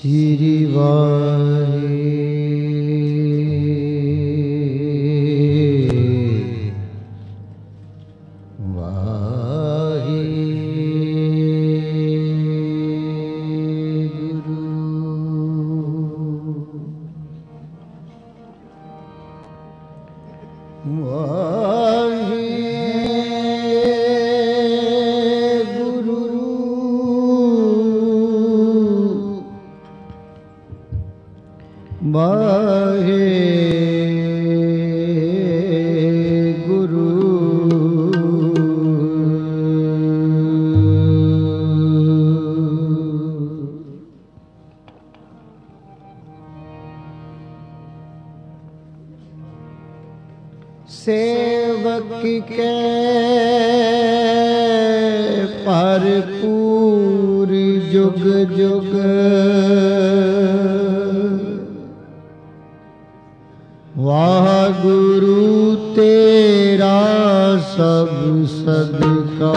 श्री वाहे वाहे गुरु वाहे वाहे गुरु सेवक के भरपूर जुग जुग वाह गुरु तेरा सब सदका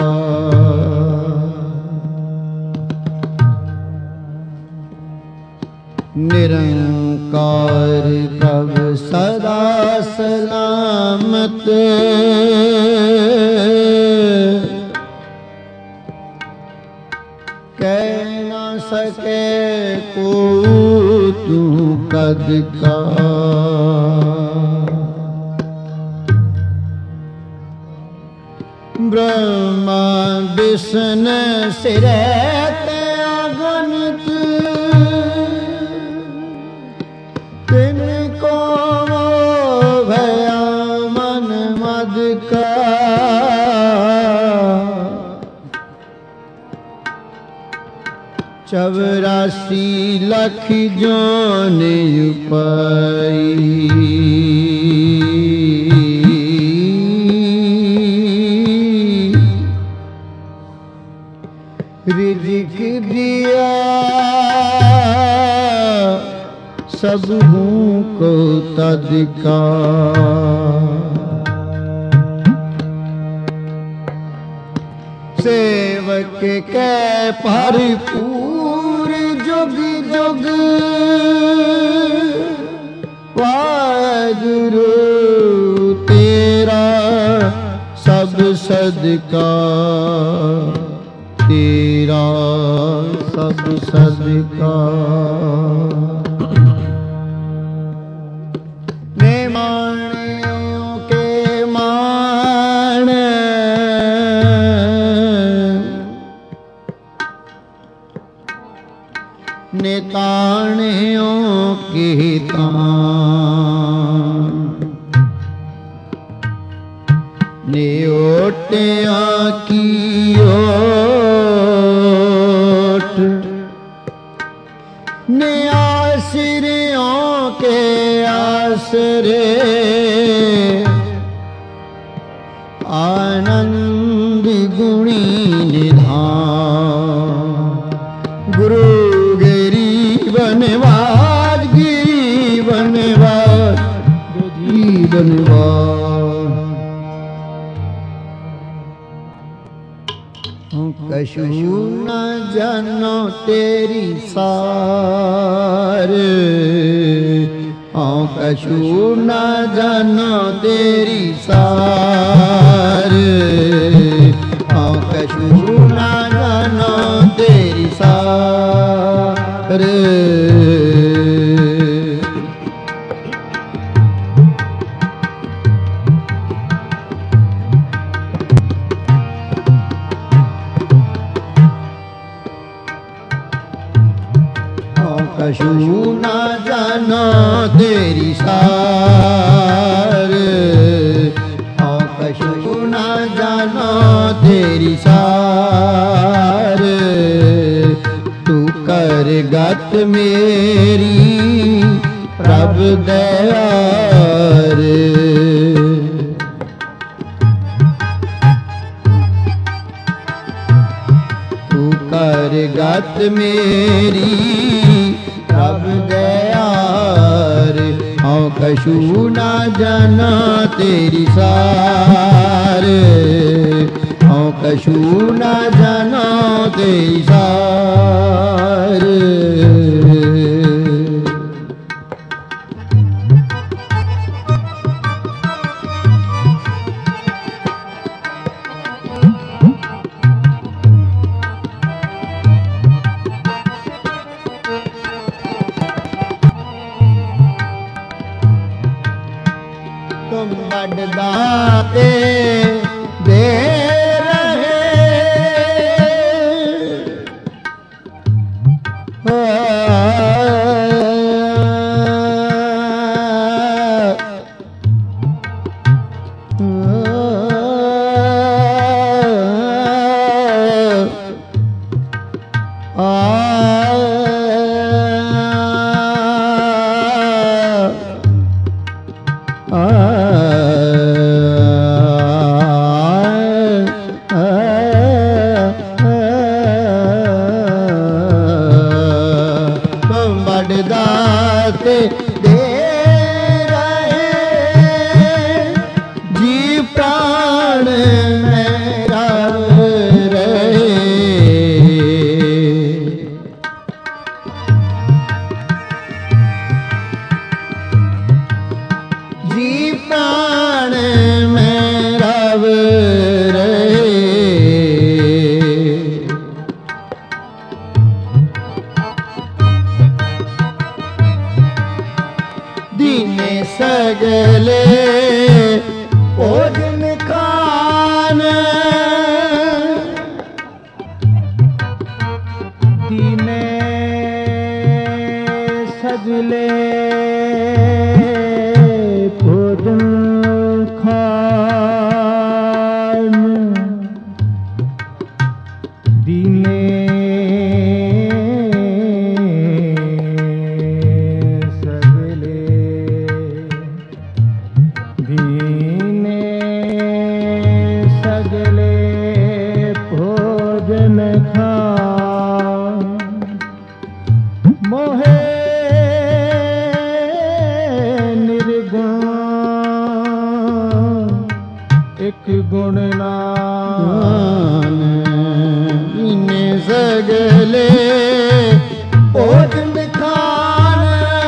निरंकार कब सदा सलामत कह न सके को तू कद का ब्रह्मा विष्णु सिरत अगणित तिनको भया मन मद का चौरासी लख जोनि पाई रिजिक दिया सबहू को तदका सेवक के भरपूर जुग जुग वाहिगुरु तेरा सब सदका तेरा सब सदका माणियों के मान निताणियों के तान नियोटिया की ओट नियासिरियों के आसरे आनंद गुणी निधान गुरु बनवाद गिरी बनवाद गिरी बनवाद कशु न जानो तेरी सार कशु न जानो तेरी सार कशु न जानो तेरी सार कशु न जानो तेरी सार कशु न जानो तेरी सार तू कर गत मेरी प्रभ दयार तू कर गत मेरी प्रभ दयार कशु न जाना तेरी सार कशु न जाना तेरी सार तुम बड़दाते दे रहे दाते दे रहे जी प्राण मेरा रहे जी प्राण मेरा रहे दीने सगले भोजन खान दीने सगले भोजन खान दीने मोहे निर्गुण एक गुण नाम इने सगले भोजन खान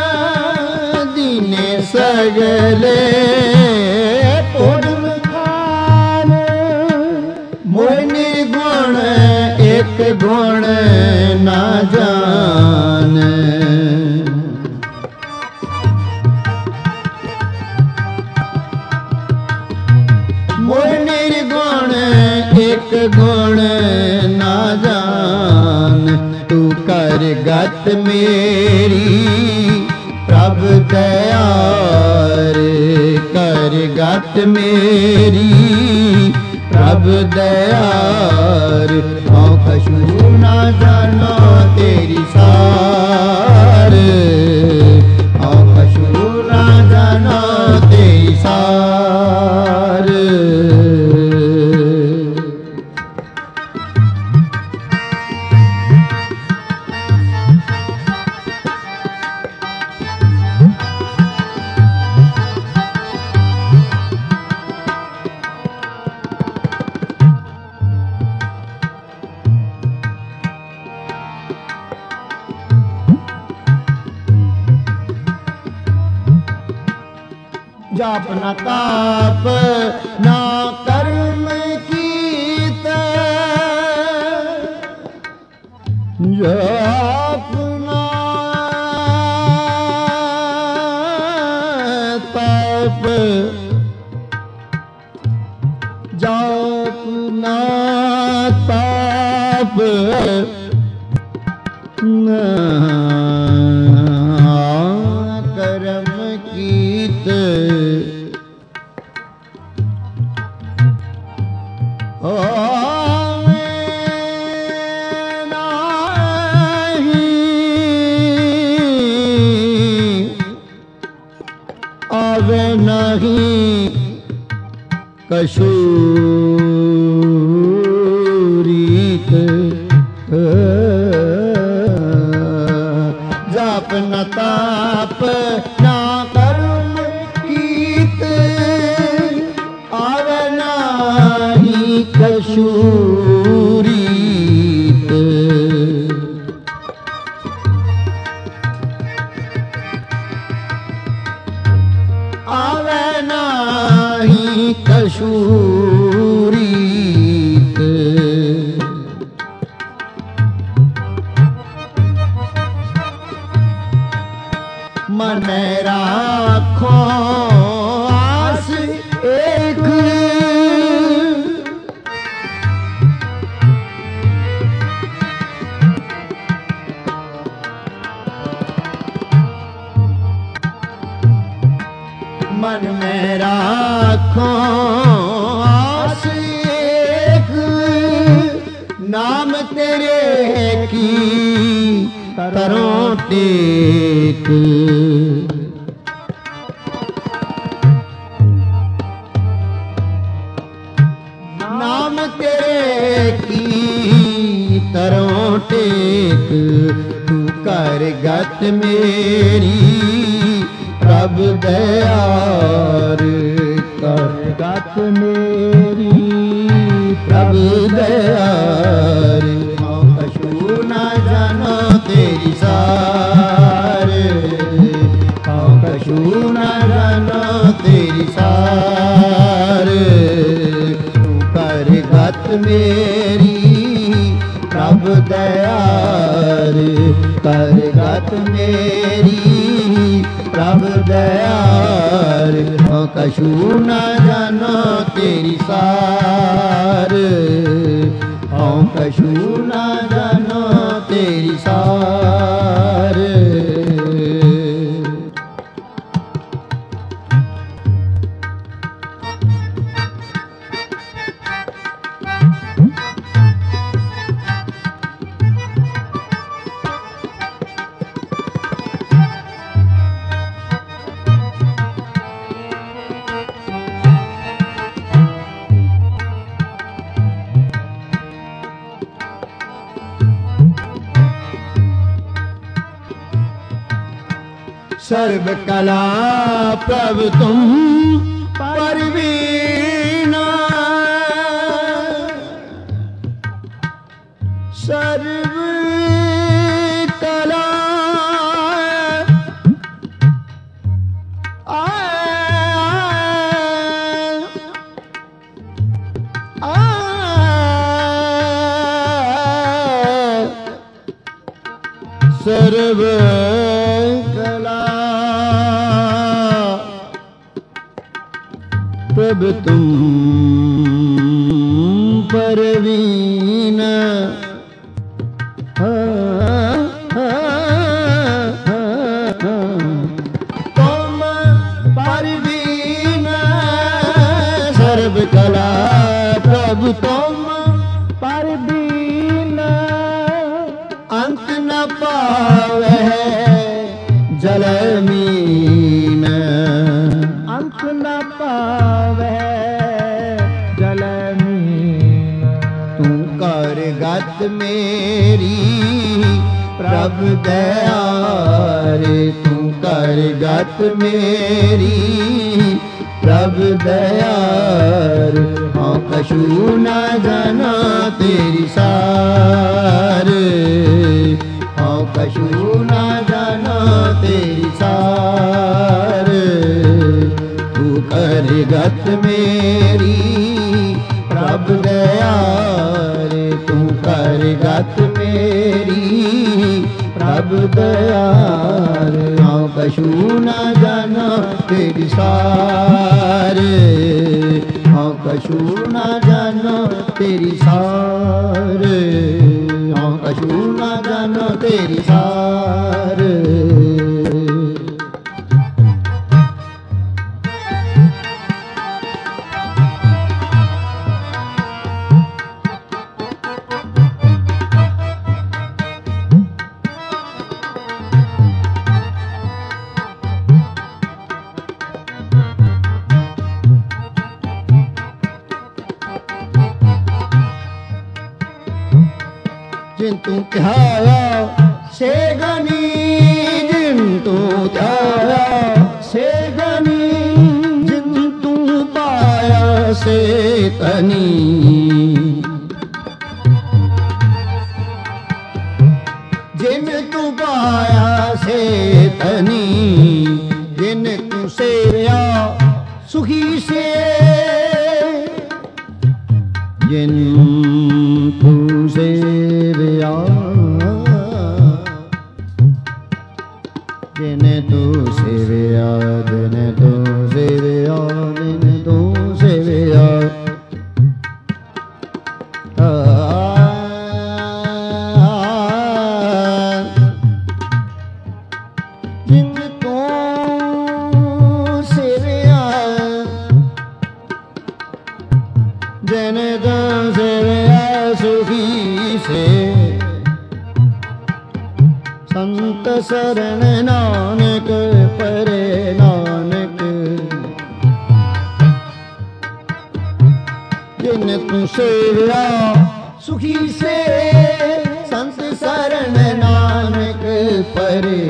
दीने सगले भोजन खान मोह निर्गुण एक गुण ना जान मोह निर्गुण एक गुण ना जान तू कर गत मेरी प्रभ दयार कर गत मेरी प्रभ दयार हाँ कछु ना जाना तेरी सार हाँ कछु ना जाना तेरी सार जाप न ताप ना कर्म कीत जाप न ताप जाप न ताप कर्म कीत आवे नहीं कछु रीत जाप न ताप ना कर्म कीत आवे नहीं कछु रीत आवे नहीं कछु रीत मन राखो आस लाखों आस एक, नाम तेरे की करों टेक। नाम तेरे की करों टेक, तू कर गत मेरी प्रभ दयार। कर गत मेरी प्रभ दयार, हाँ कछु न जानो तेरी सार। हाँ कछु न जानो तेरी सार, तू कर गत मेरी प्रभ दयार। कर गत मेरी प्रभ दयार, हाँ कछु न जानो तेरी सार। हाँ कछु न जानो तेरी सार। सर्व कला प्रभु तुम परवीना। सर्व कला सर्व प्रभु तुम परवीन। तुम परवीन सर्व कला प्रभु तुम परवीन। अंत न पावे जल मीन। अंत न पावे जल मीन। तू कर गत मेरी प्रभ दयार। तू कर गत मेरी प्रभ दयार। हाँ कछु न जानो तेरी सार। हाँ कछु न जानो तेरी सार। तू कर गत मेरी प्रभ दयार। तू कर गत मेरी प्रभ दयार। हाँ कछु न जानो तेरी सार। हाँ कछु न जानो तेरी सार। हाँ कछु न जानो तेरी सार। जिन तू ध्याया से गनी। जिन तू ध्याया से गनी। जिन तू पाया से तनी। जिन तू पाया से तनी। जिन तू सेव्या सुखी से। जिन तू सेव्या। जिन तू सेव्या। जिन तू सेव्या। जिन तू सेव्या। जिन तू सेव्या। जिन तो सेवया सुखी से संत शरण नानक परे नानक जिन तू सेवया सुखी से संत शरण नानक परे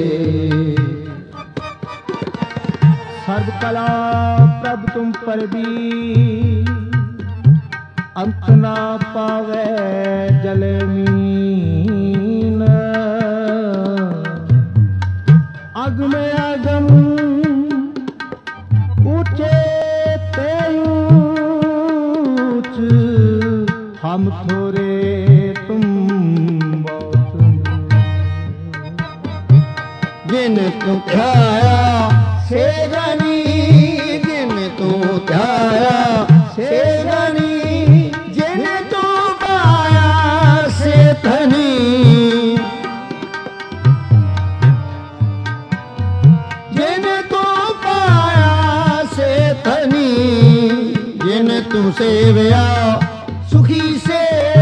सर्व कला प्रभ तुम पर भी अंत ना पावे जल मीन अगम अगम ऊंचे ते ऊंच हम थोरे तुम बहुत जिन तू ध्याया से गनी जिन तू ध्याया से गनी जिन तू पाया से धनी जिन तू पाया से धनी जिन तू सेवया सुखी से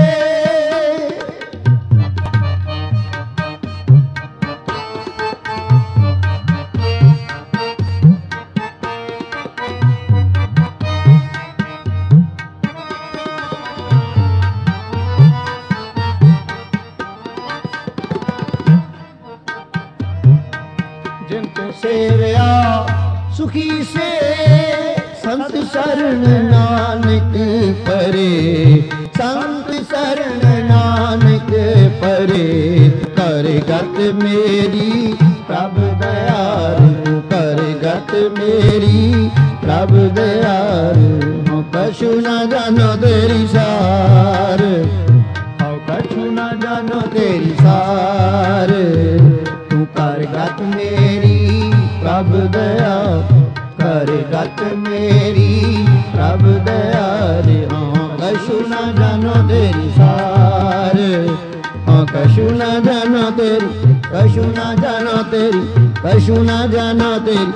सेवया सुखी से संत शरण नानक परे संत शरण नानक परे कर गत मेरी प्रभ दयाल कर गत मेरी प्रभ दयाल हो कछु न जानो तेरी सार हो कछु न जानो तेरी सार तू कर गत मेरी प्रभ दया कर गत मेरी प्रभ दया रे हाँ कछु न जानो तेरी सार हाँ कछु न जानो तेरी कछु न जानो तेरी कछु न जानो तेरी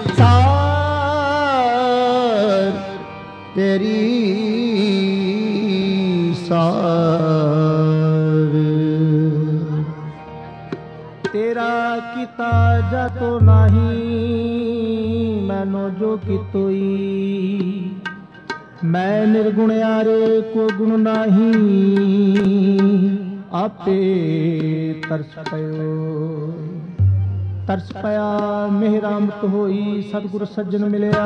सार तेरी सार तेरा किता जातो नहीं मैनो जो कितोई मैं निर्गुण यारे को गुण नहीं आपे तरस पया मेरा अमृत होई सतगुर सज्जन मिलिया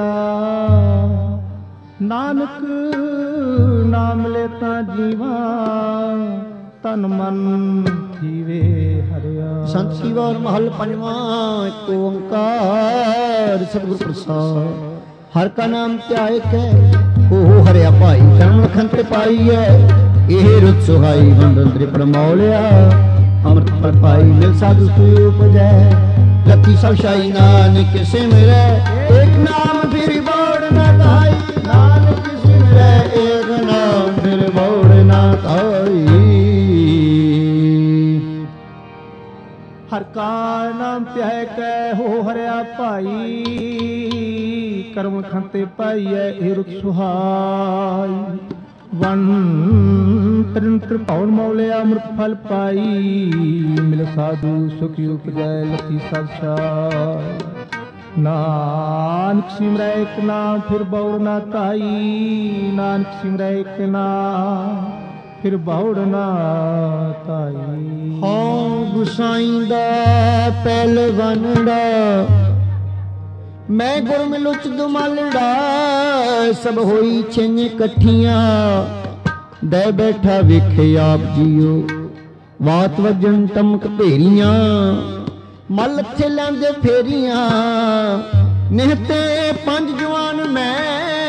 नानक नाम लेता जीवा तन मन थीवे हरिया संत सीवार महल पंजवां एक ओंकार सतगुर प्रसाद हर का नाम त्याग है ओ हरिया भाई जन्म लखन ते पाई है ਇਹ ਰੁੱਤ ਸੁਹਾਈ ਬੰਦਨ ਤ੍ਰਿਪੜ ਮੌਲਿਆ ਅੰਮ੍ਰਿਤ ਪਰ ਪਾਈ ਮਿਲ ਸਾਧੂ ਤੂੰ ਉਪਜੈ ਲੱਥੀ ਸਭ ਸ਼ਾਈ ਨਾਨਕ ਸਿਮਰੈ ਏਕ ਨਾਮ ਫਿਰ ਬੋੜ ਨਾ ਤਾਈ ਨਾਨਕ ਸਿਮਰੈ ਏਕ ਨਾਮ ਫਿਰ ਬੋੜ ਨਾ ਤਾਈ हर का नाम त्याग कै हो हरिया भाई कर्म खंते पाइए रुत सुहाई वन त्रिंत्र पौन मौले अमृत फल पाई मिल साधु सुखी उपजय लखी सब साई नानक सिमरै एक नाम फिर बौड़ ना ताई नानक सिमरै एक नाम फिर बौड़ ना ताई हाँ गुसाई दा पहलवानड़ा मैं गुर मिलुच दुमालड़ा सब होई छिंज कठियां दे बैठा वेखे आप जियो वात वजन टमक भेरियां मल थे लैंदे फेरियां निहते पंज जवान मैं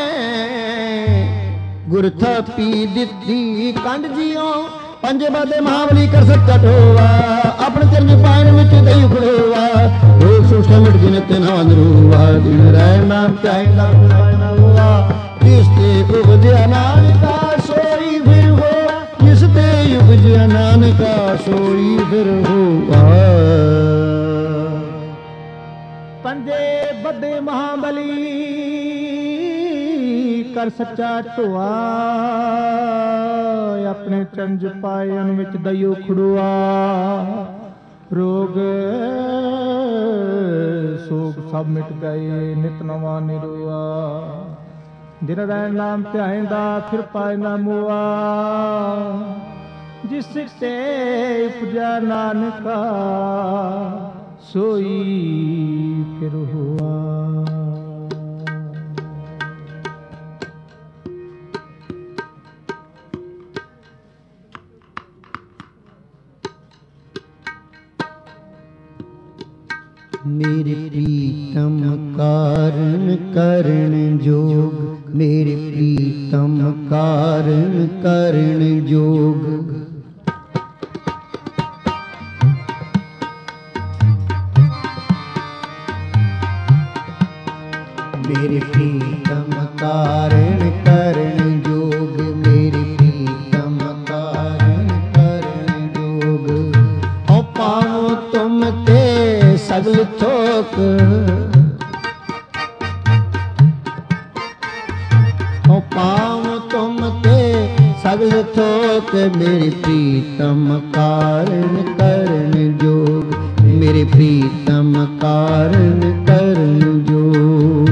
गुर थापी दिती कंड जियो पंजे बादे महाबली कर सकता ठोवा अपने चरण पायन विच दई खड़ोवा रोग सुष्ट मिट जिन ते नाम रूवा दिन रह नाम चाहे ना हुआ जिसते उपजया नानका सोई फिर हो जिसते उपजया नानका सोई फिर हुआ पंजे बदे महाबली ਕਰ ਸੱਚਾ ਢੋਆ ਆਪਣੇ ਚੰਜ ਪਾਇਨ ਵਿੱਚ ਦਇਓ ਖੜੁਆ ਰੋਗ ਸੋਗ ਸਭ ਮਿਟ ਗਏ ਨਿਤ ਨਵਾਂ ਨਿਰੋਆ ਦਿਨ ਰਹਿਣ ਨਾਮ ਧਿਆਇਂਦਾ ਫਿਰ ਪਾਇ ਨਾ ਮੋਆ ਜਿਸ ਤੇ ਉਪਜਾ ਨਾਨਕਾ सोई फिर हुआ। मेरे प्रीतम कारण करण जोग, मेरे प्रीतम कारण करण जोग। मेरे प्रीतम कारण करण जोग, मेरे प्रीतम कारण करण जोग। औ पाओ तुम ते सगल थोक, औ पाओ तुम ते सगल थोक। मेरे प्रीतम कारण करण जोग, मेरे प्रीतम कारण करण जोग।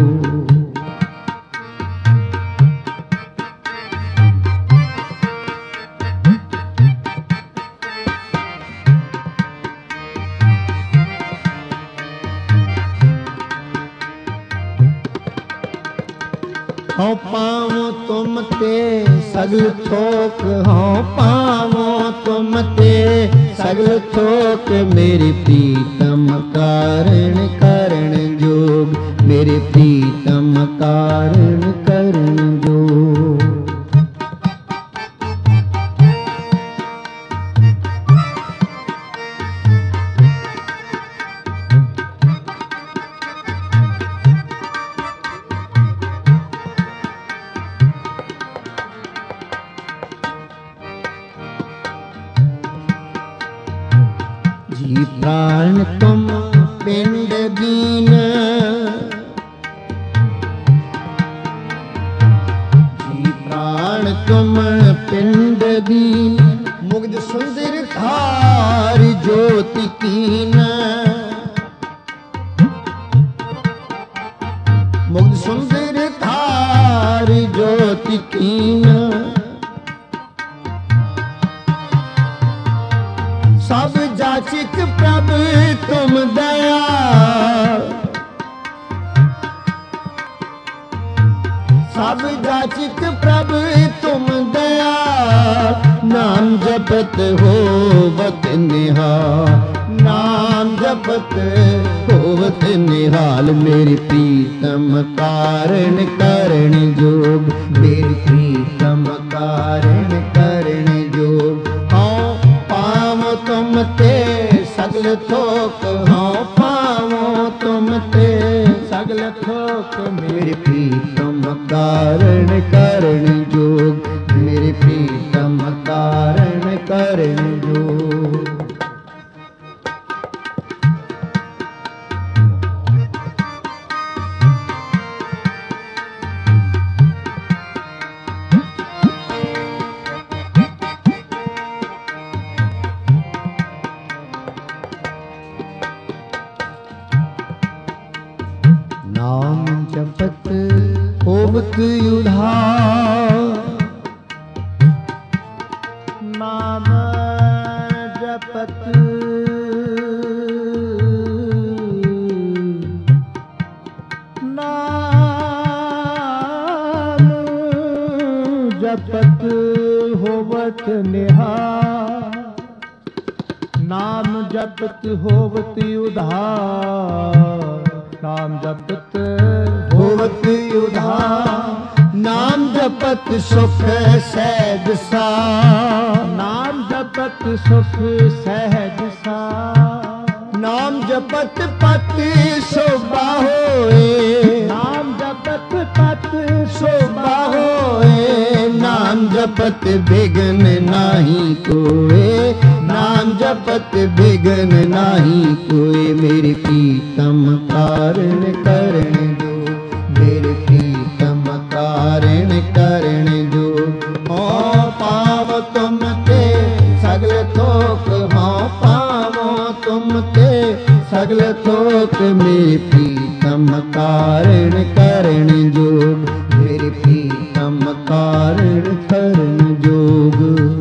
हौ पावो तुम ते सगल थोक, हौ पावो तुम ते सगल थोक। मेरे प्रीतम कारण करण जोग, मेरे प्रीतम कारण करण जोग। जी प्राण तुम पिंड दीन, जी प्राण तुम पिंड दीन। मुग्ध सुंदर धार ज्योति कीन, मुग्ध सुंदर धार ज्योति कीन। सब जाचिक प्रभ तुम दया, सब जाचिक प्रभ तुम दया। नाम जपत होवत निहाल, नाम जपत होवत निहाल। मेरे प्रीतम कारण करण जोग, मेरे प्रीतम कारण करण जोग। पावो तुम ते सगल थोक, हाँ पावो तुम ते सगल थोक। मेरे प्रीतम कारण करण जोग, मेरे प्रीतम कारण करण जोग। नाम जपत होवत उधार, नाम जपत नाम जपत होवत निहाल। नाम जपत होवत उधार, नाम जपत होवत उधार। नाम जपत सुख सहज सा, नाम जपत सुख सहज सा। नाम जपत पत शोभा होए, नाम जपत पत शोभा होए। नाम जपत बिघ्न नाही कोए, नाम जपत बिघ्न नाही कोए। मेरे प्रीतम कारण करण जोग, मेरे प्रीतम कारण करण जोग। हो पावो तुम ते सगल थोक, हो पावो तुम ते सगल थोक। मेरे प्रीतम कारण करण जोग, मेरे प्रीतम कारण करण जोग।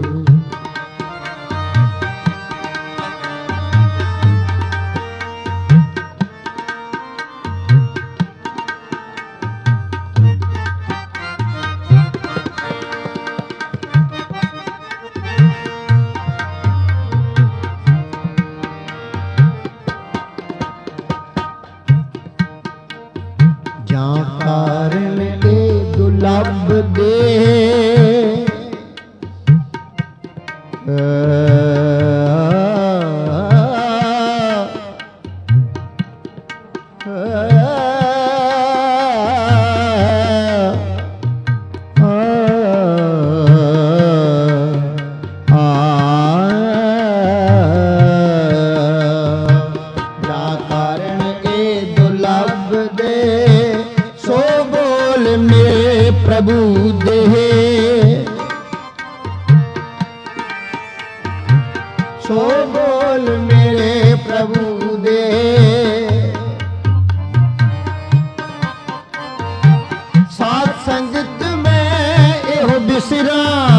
जा कारण के दुर्लभ दे प्रभु देह, सो बोल मेरे प्रभु दे। साथ संगत में एहो बिसरा,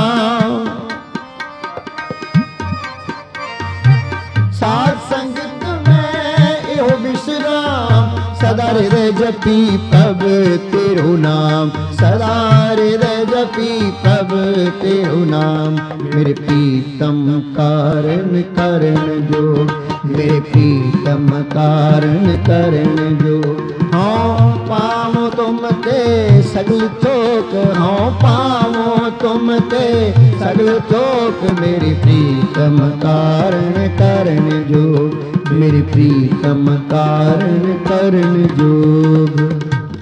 साथ संगत में एहो बिसरा। सदा हृदय जपी प्रभ तेरो नाम, सदा हृदय जपी प्रभ तेरो नाम। मेरे प्रीतम कारण करण जोग, मेरे प्रीतम कारण करण जोग। हाँ पावो तुम ते सगल थोक, हाँ पावो तुम ते सगल थोक। मेरे प्रीतम कारण करण जोग, मेरे प्रीतम कारण करण जोग।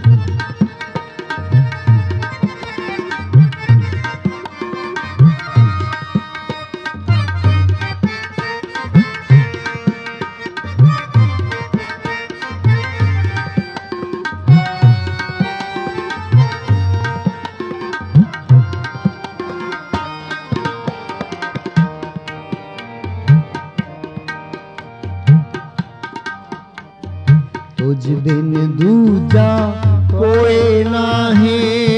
तुझ बिन दूजा कोई नाही,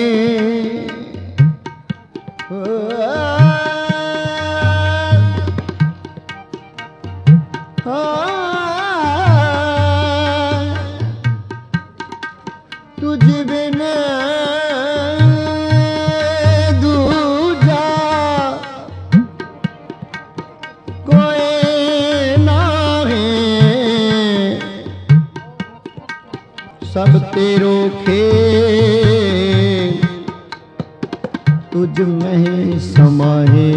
तुझ बिन दूजा कोई नाही। सब तेरो खेल तुझ में समाये,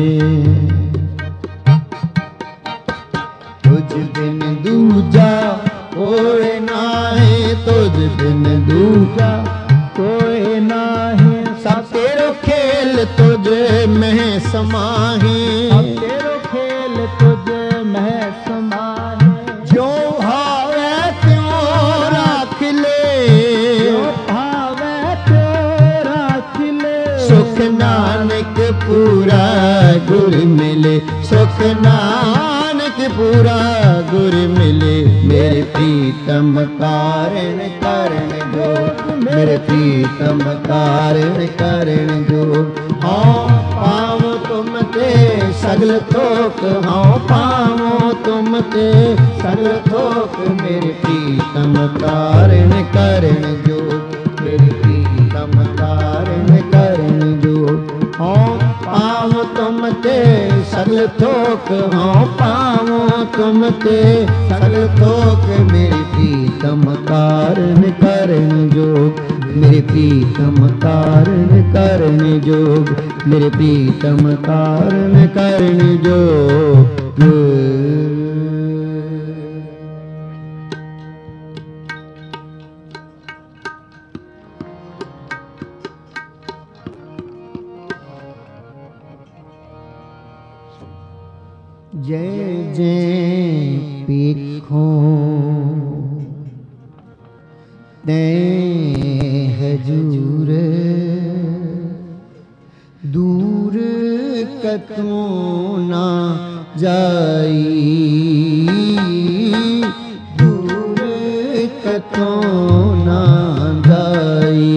तुझ बिन दूजा कोई नाहे, तुझ बिन दूजा कोई नाही। सब तेरो खेल तुझ में समाहे, अब तेरो खेल तुझ में समाहे। जो भावे त्यों राख ले, जो भावे त्यों राख ले। सुख नानक पूरा गुर मिले, सुख नानक पूरा गुर मिले। मेरे प्रीतम कारण करण जोग, मेरे प्रीतम कारण करण जोग। हाँ पावो तुम ते सगल थोक, हाँ पावो तुम ते सगल थोक। मेरे प्रीतम कारण करण जोग, मेरे प्रीतम कारण करण जोग। हाँ पावो तुम ते सगल थोक, हाँ पावो तुम ते सगल थोक। मेरे प्रीतम कारण करण जोग, मेरे प्रीतम कारण करण जोग, मेरे प्रीतम कारण करण जोग। जय जय पीखो ते हजूर, कतू ना जाई, दूर कतू ना जाई।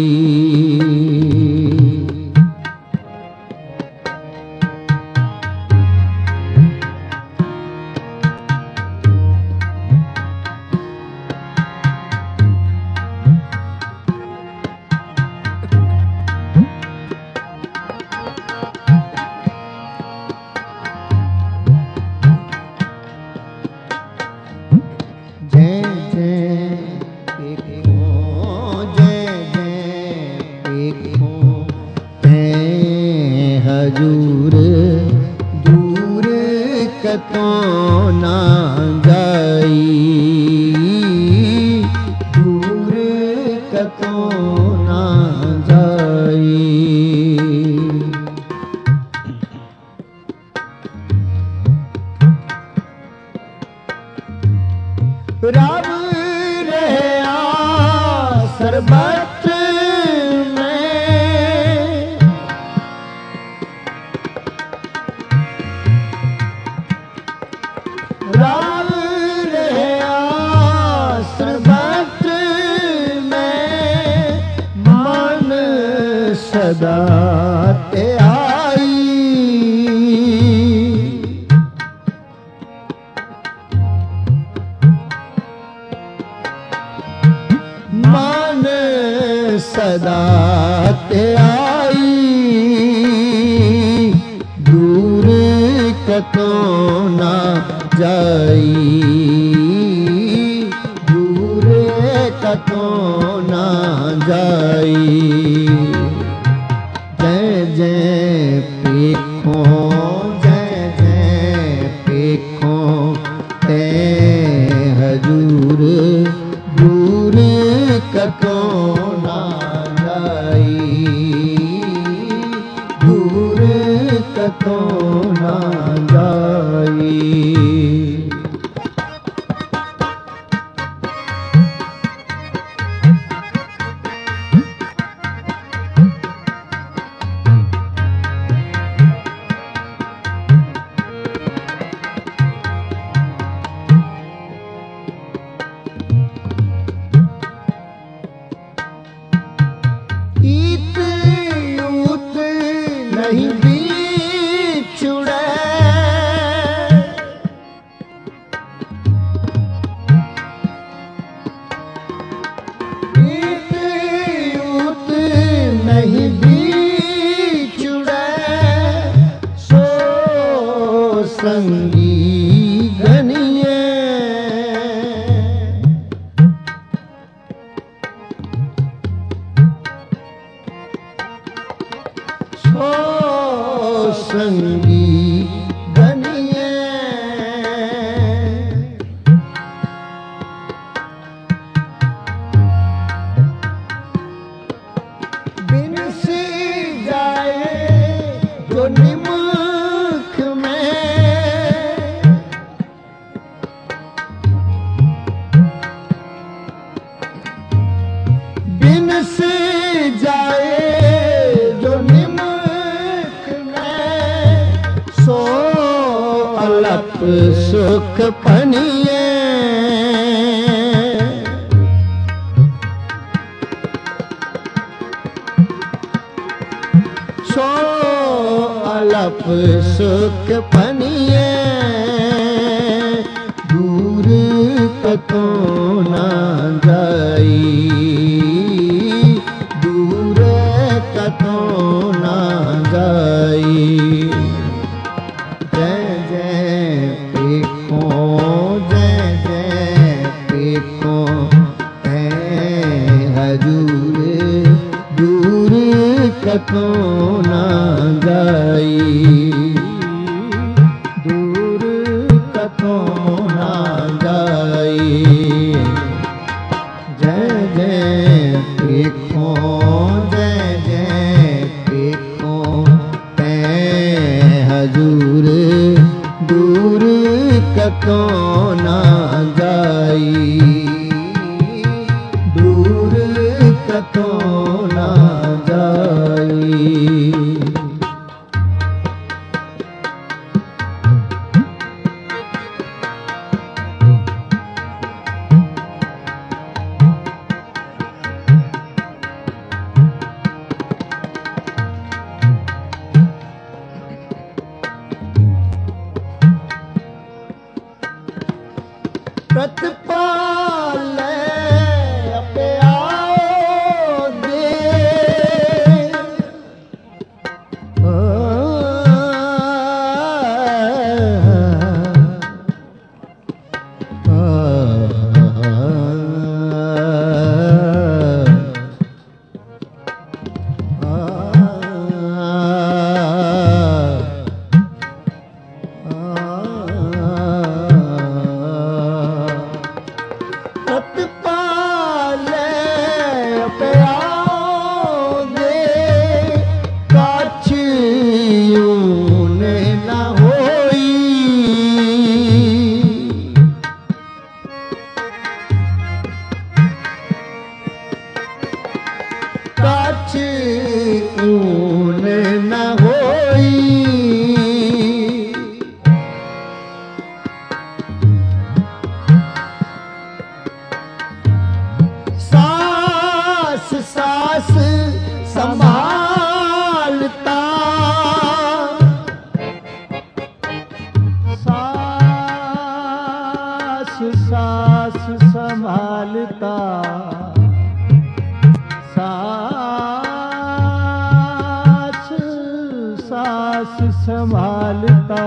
हजूर दूर कतो ना जाई, दूर कतो ना जाई। रब रहया सरबत में, रब रहया सरबत में, मन सदा ते आई। मन सदा ते आई, दूर कतो ना जाई, दूर कतो ना जाई। जय जय पेखो, जय जय पेखो ते हजूर दूर कतो ना जाई, दूर कतो ना जाई। ईत यूत नहीं बिछुड़े, ईत यूत नहीं बिछुड़े, सो संगी गनिए। सो संगी गनिए, बिन सी जाए जो निमख में, बिन से जाए जो निमक में, सो अलप सुख पनिए। सो अलप सुख पनिए, दूर कतो ना जाई, दूर कतो ना जाई। जय जय पेखो, जय जय पेखो ते हजूर दूर कतो ना जाई, दूर कतो ना जाई। जय जय पेखो, जय जय पेखो ते हजूर दूर कतो ना जाई, दूर कतो ना जाई। ਪ੍ਰਤਪਾਲੈ ਆਪੇ ਆਓ ਦੇ संभालता सास सास संभालता सास सास संभालता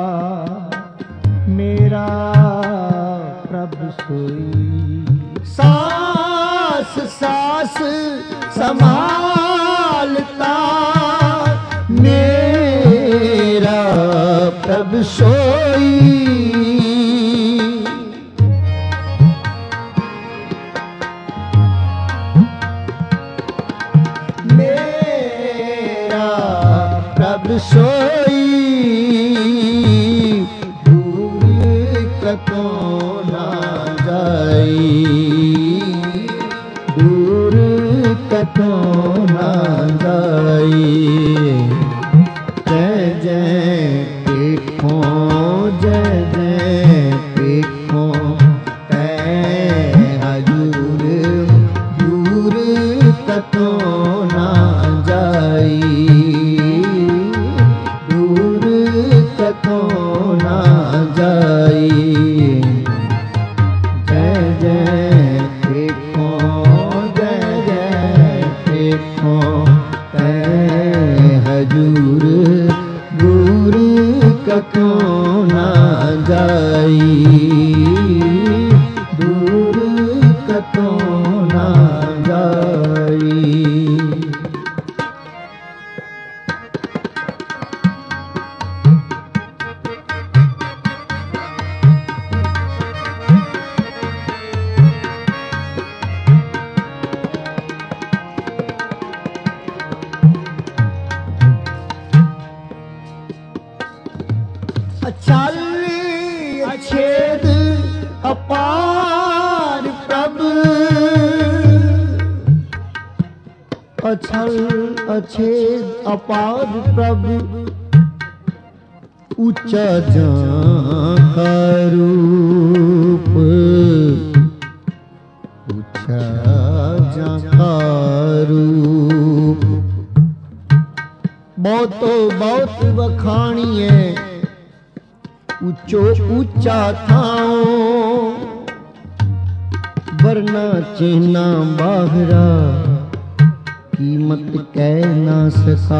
मेरा प्रभु सोई सास सास संभालता मेरा प्रभु सोई मेरा प्रभु सोई दूर कतो ना जाई दूर कतो ना जाई जय जय देखो जय जय देखो तै हजूर दूर कतो ना जाई दूर कतो ना जाई जय जय देखो जय जय देखो तै हजूर दूर कतो ना जाई दूर कतो ना जाई अचल अछेद अपार प्रभु अचल अछेद अपार प्रभु ऊंचा जाका रूप ऊंचा जाका रूप बहुत बखाणिए ऊंचो ऊंचा थाओ वरना चिन्ना बाहरा कीमत कह ना सका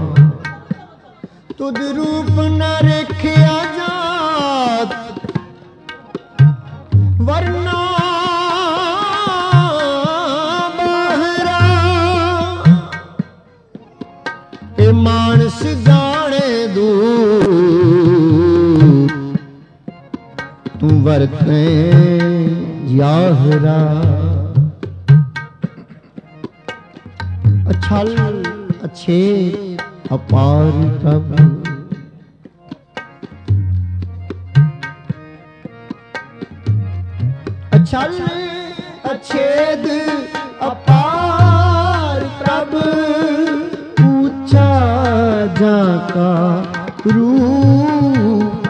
तुद रूप न रेखिया जात वरना बाहरा ए मानस जाने दूर तू वरते याहरा अछल अच्छे अपार प्रभु अछल अच्छेद अपार प्रभु ऊंचा जाका रूप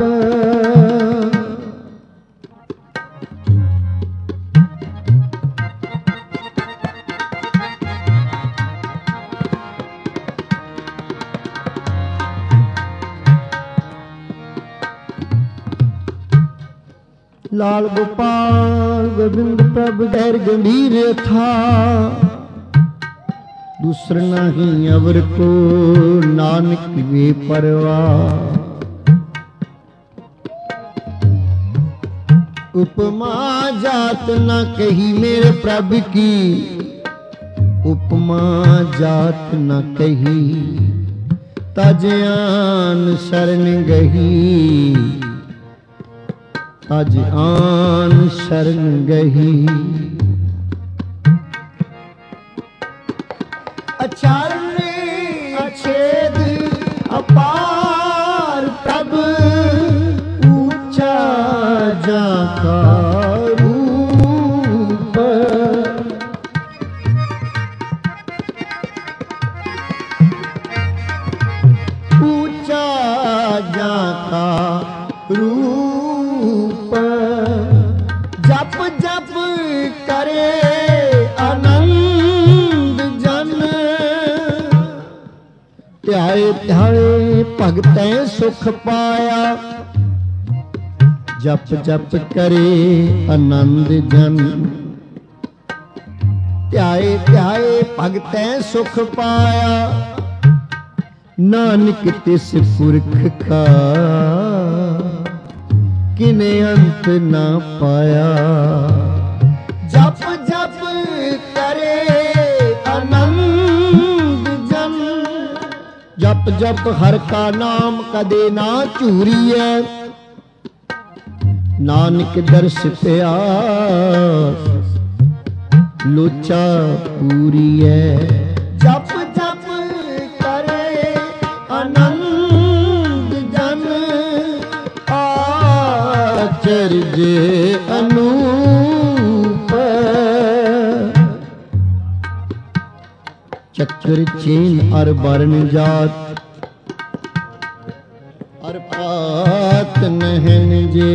लाल गोपाल गोविंद प्रभु गैर गंभीर था, दूसर नहीं अवर को नानक वे परवाह। उपमा जात न कही मेरे प्रभु की, उपमा जात न कही तज आन शरण गही, तज आन शरण गही। अचारण अछेद अपार प्रभु ऊंचा जाका रूप, ऊंचा जाका रूप। जप जप करे आनंद जन, ध्याए ध्याए भगतैं सुख पाया। जप जप करे आनंद जन, ध्याए ध्याए भगतैं सुख पाया। नानक तिस पुरख का किने अंत ना पाया। जप जप करे आनंद जन, जप जप हर का नाम कदे ना चूरिए। नानक दर्श प्यास लोचा पूरी है। जप जप करे आनंद जन, आचर्य अनूप। चक्र चेन अर वर्ण जात, अर पात नहन जे।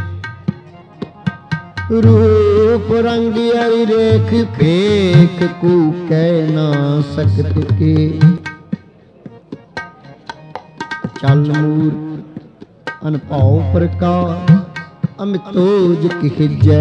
रूप रंग अरि रेख फेख को कह ना सकत के। चल मूर अनभाव प्रकाश अमितोज खिजै।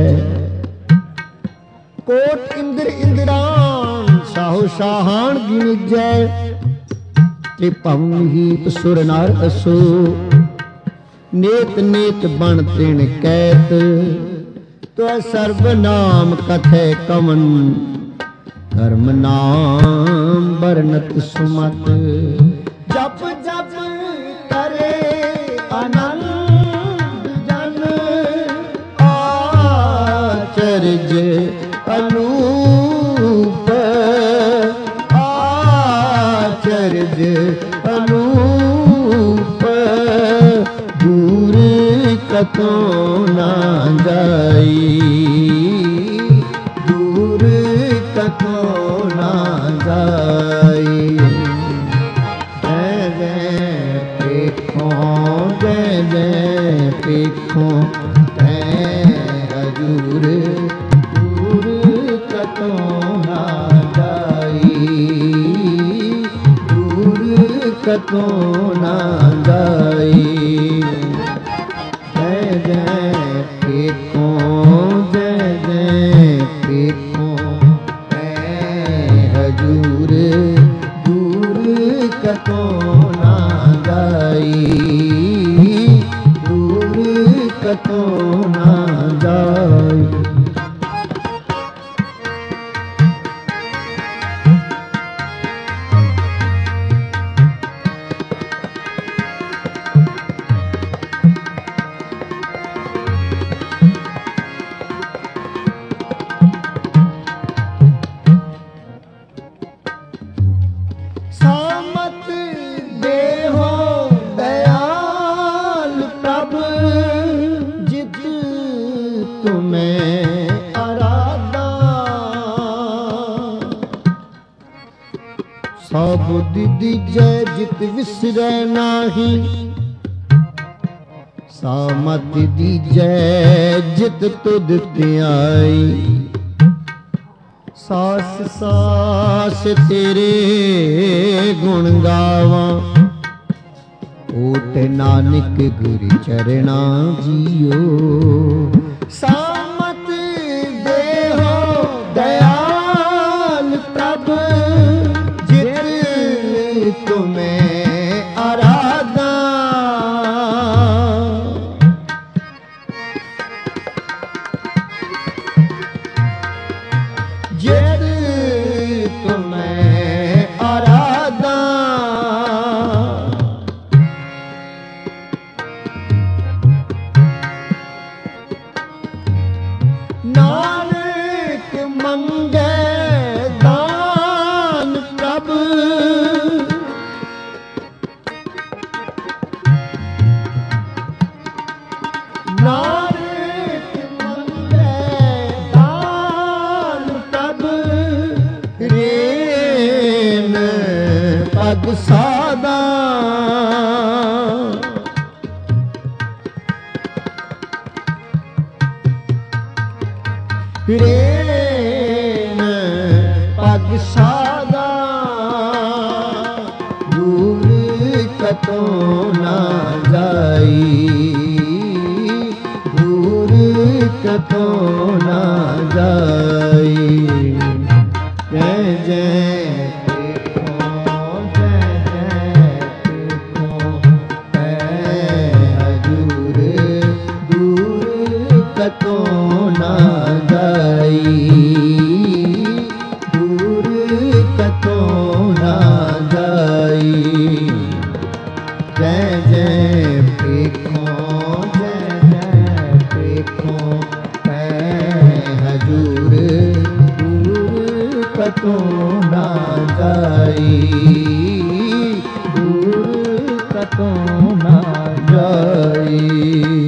कोट इंद्र इंद्रान साहो साहान गिनिजै। त्रिभुवन हीप सुर नर असो, नेत नेत बन तृण कैत। तो सर्वनाम कथे कवन, कर्म नाम वर्णत सुमत। जप जप करे आनंद जन, आचर्य अनूप। आचर्य अनूप। दूर कतो ना जाई, दूर कतो ना जाई। जय जय पेखों, जय जय पेखों हजूर। दूर कतो ना जाई, दूर कतो ना जाई। जय जय पेखों, जय जय पेखों हजूर। दूर कतो ना जाई, दूर कतो ना जाई। सामत देहो दयाल प्रभु, जित तुम्हें आराधा। साबुद दीजै जित विसरै नाही, सामत दीजै जित तुध त्याई। सास सास तेरे गुण गावां, ओट नानक गुर चरणा जियो। सामत देहो दयाल प्रभु जित तुम्हें आराधा। जित तुम्हें आराधा। नानक मंगे दान प्रभु नानक मंगे दान प्रभु रेन पग सादा। रेन पग सादा दूर कतो ना जाई। दूर कतो ना जाई। जय जय कतो ना जाई। दूर कतो ना जाई। जय जय देखो जय जय देखो हजूर दूर कतो ना जाई। दूर कतो ना जाई।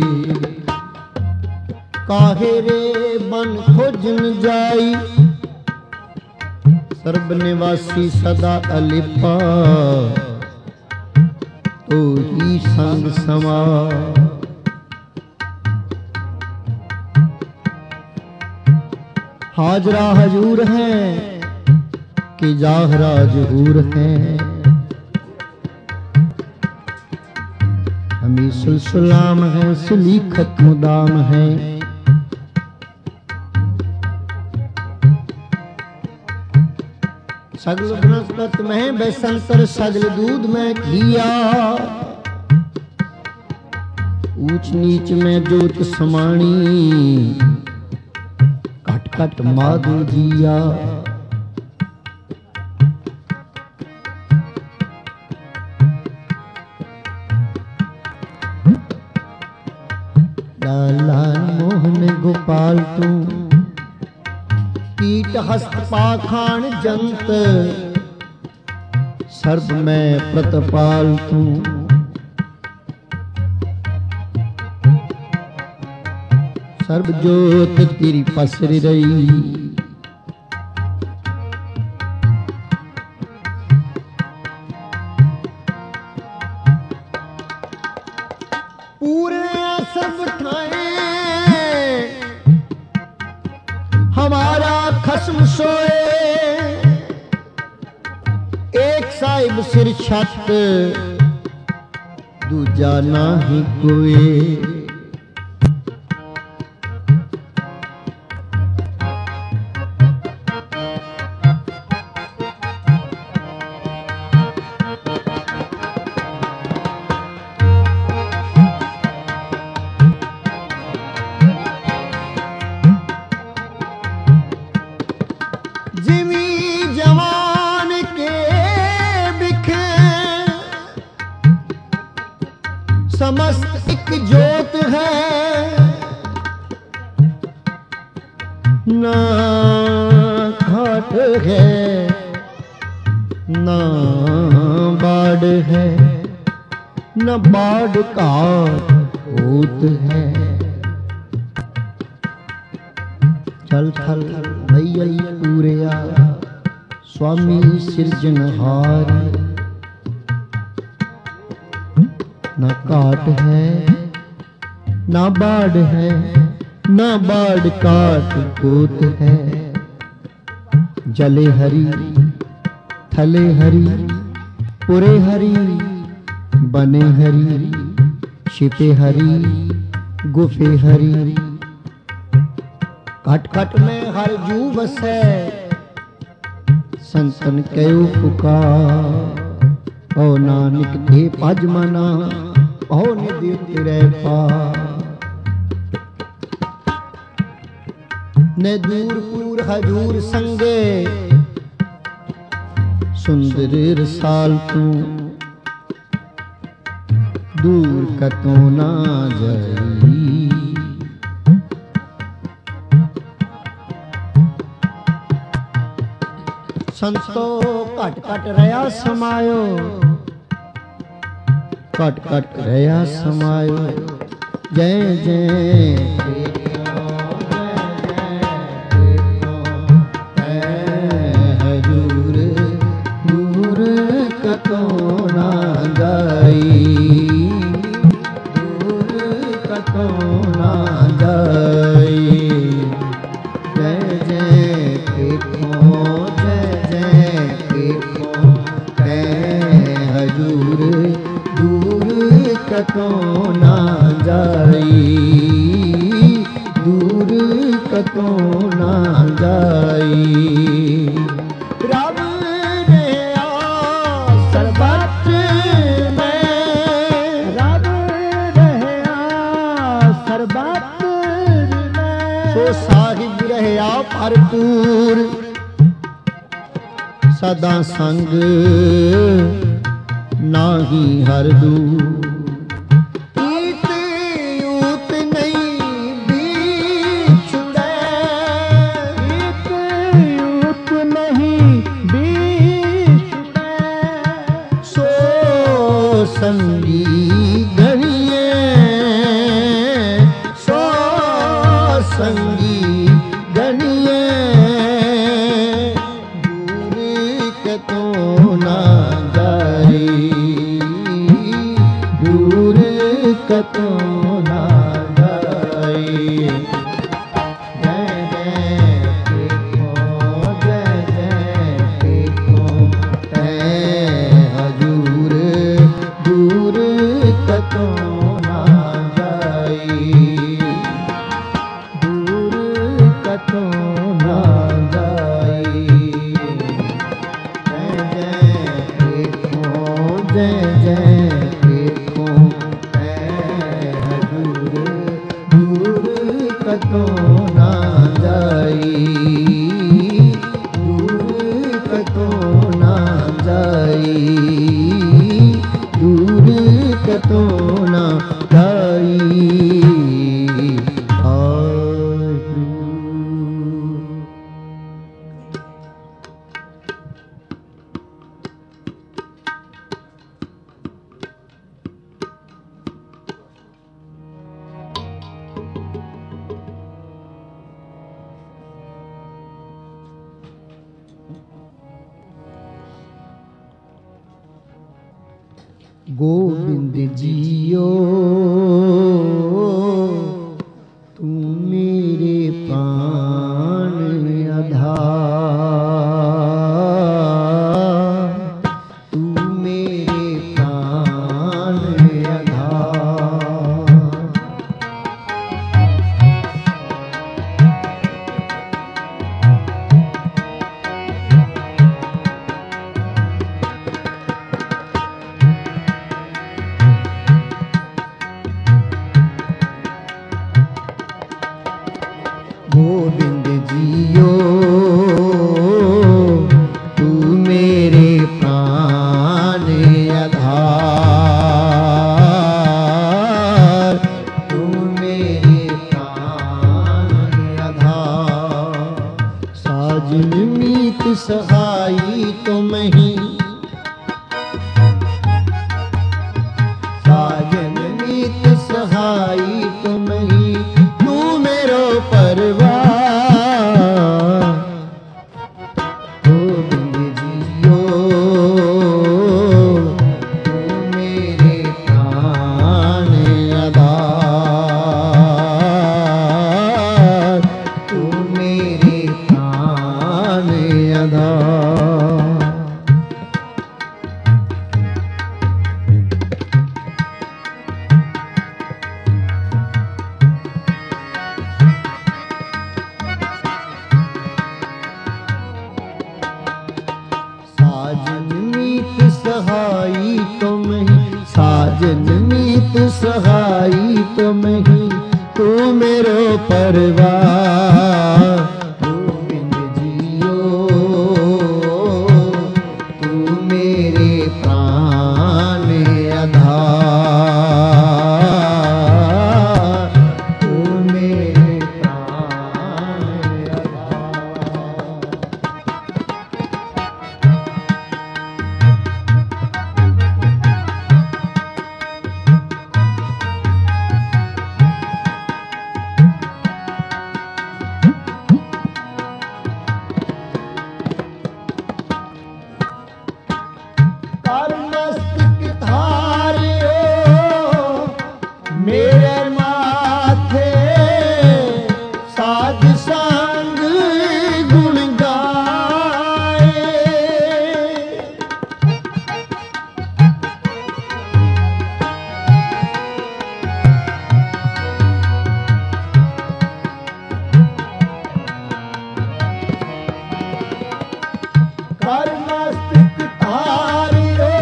काहे रे बन खोजन जाई सर्ब निवासी सदा अलिपा। तो ही संग समा हाजरा हजूर है कि जाहरा जहूर है। हमी सुलसुलाम है सुलीखत मुदाम है। सगल वनस्पत में बेसंतर सगल दूध में घिया। ऊंच नीच में जोत समाणी कट कट माधु जिया। लाला मोहन गोपाल तू कीट हस्त पाखान जंत सर्व में प्रतपाल तू। सर्व जोत तेरी पसरी रही। पूरे सब ठाए हमारा खस्म सोए। एक साहिब सिर छत दूजा नाही कोई। समस्त एक जोत है ना घाट है ना बाड़ है न बाड़ का होत है। चल थल भैया पूरिया स्वामी सिरजनहार। न काट है न बाढ़ है न बाढ़ काट कोत है। जले हरी थले हरी पुरे हरी बने हरी छिपे हरी गुफे हरी घट घट में हर जू बसै संतन कयो पुकार ओ नानक दे पज मना ओ निधि तेरे पार ने दूर पूर हजूर संगे सुंदर रसाल तू दूर कतो ना जाई संतो घट घट रया समायो घट घट रया समायो जय जय हजूर दूर कतो ना जाई दूर कतो ना जाई जय जय देखो हजूर दूर कतो ना जाई दूर कतो ना जाई रब ने सरबत में रब रहया सरबत में सो साहिब रहया भरपूर सदा संग नाही हर दूर ईत ऊत नहीं बिछुड़े ईत ऊत नहीं बिछुड़े सो संगी गणिए सो संगी गणिए कतो ना जाई दूर कतो ना जाई जय जय देखो जय जय देखो हजूर दूर कतो ना जाई दूर कतो ना जाई जय जय देखो हजूर दूर कतो ना जाई दूर कतो ना जाई दूर कतो ना जाई गोविंद जियो तू मेरे प्राण आधार तू मेरे प्राण आधार साजन मीत सहाई तुम ही, तू मेरो परवार। गोविंद जियो तू मेरे प्राण आधार, तू मेरे प्राण आधार। मेरे माथे साध संग गुण गाए, कर मस्तक धारियो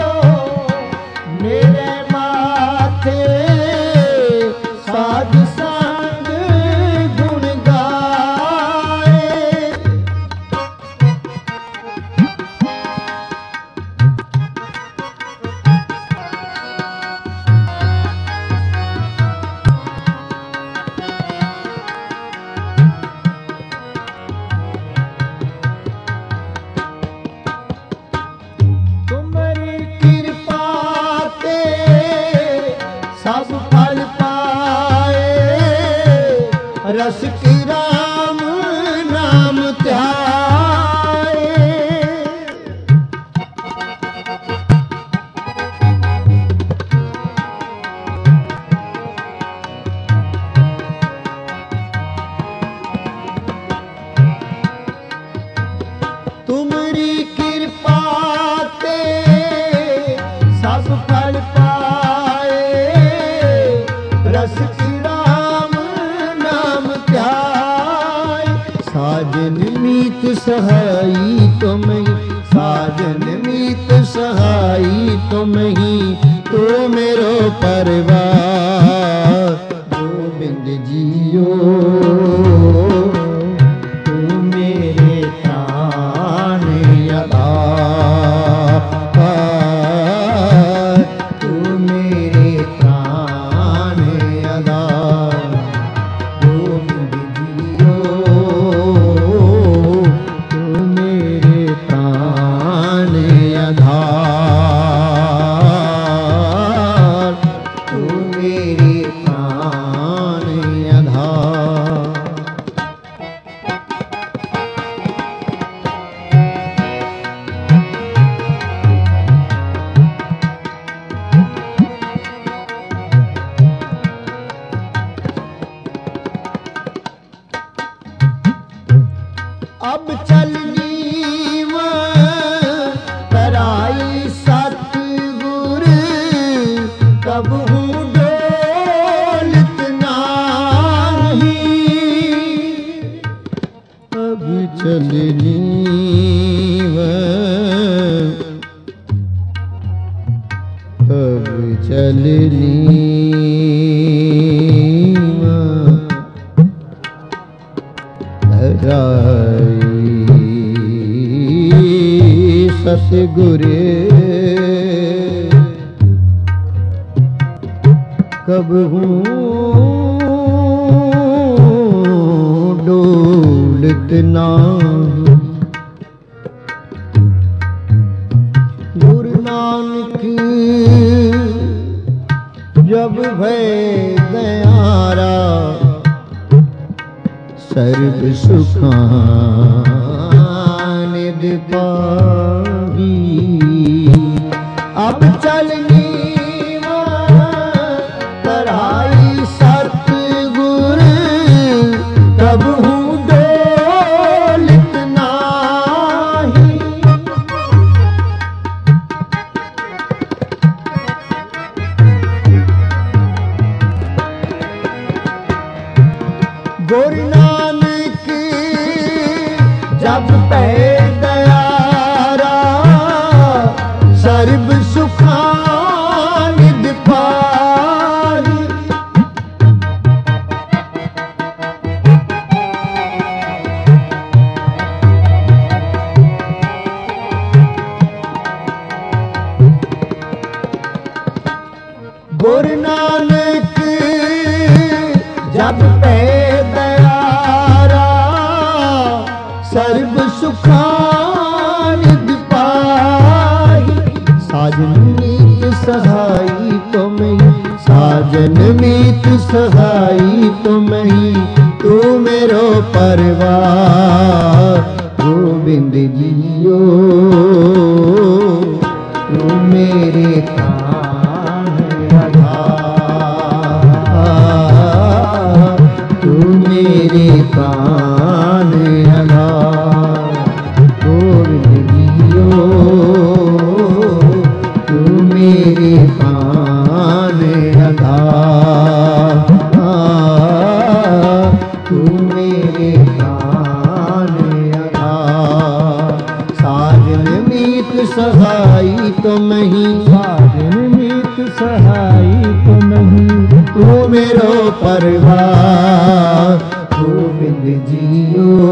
मेरे माथे साध संग गुण गाए। तुम्हारी कृपा ते सब फल पाए, रस की राम नाम ध्याए। तुम्हारी कृपा ते सब फल पाए, रस की राम नाम ध्याय। साजन मीत सहाई तुम ही, साजन मीत सहाई तुम ही, तू मेरो परवार। गोविंद जियो तू मेरे प्राण आधार, तू मेरे प्राण आधार। गोविंद जियो तू मेरे प्राण आधार, तू मेरे प्राण आधार। अब चलनी कराई सतगुर, कब हूँ डोलत नाही। अब चलनी अब चलनी सतगुरे, कब हूँ डोलत नाही। गुरु नानक जब भय दयारा, सर्व सुखानिद पाही। अब चलनी कराई सतगुर, कब हूँ डोलत नाही। गुरु नानक जब पै दयारा, सर्व सुखान गुरु नानक जब पे दयारा सर्व सुखानिधि पाई। साजन मीत सहाई तुम ही, साजन मीत सहाई तुम ही, तू मेरो परवार गोविंद जियो। तू मेरे प्राण आधार, तू मेरे प्राण आधार गोविंद जियो। तू मेरे प्राण आधार, तू मेरे प्राण आधार। साजन मीत सहाई तुम ही, साजन मीत सहाई तुम ही, तू मेरो परवार गोविंद जियो।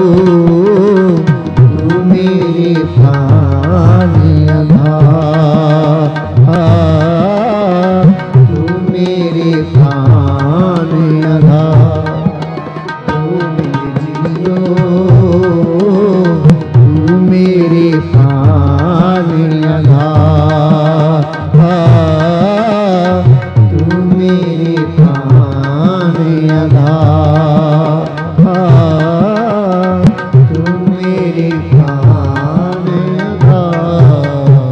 तू मेरे प्राण आधार, तू मेरे प्राण आधार गोविंद जियो। तू मेरे प्राण आधार, तू मेरे प्राण आधार, तू मेरे प्राण आधार।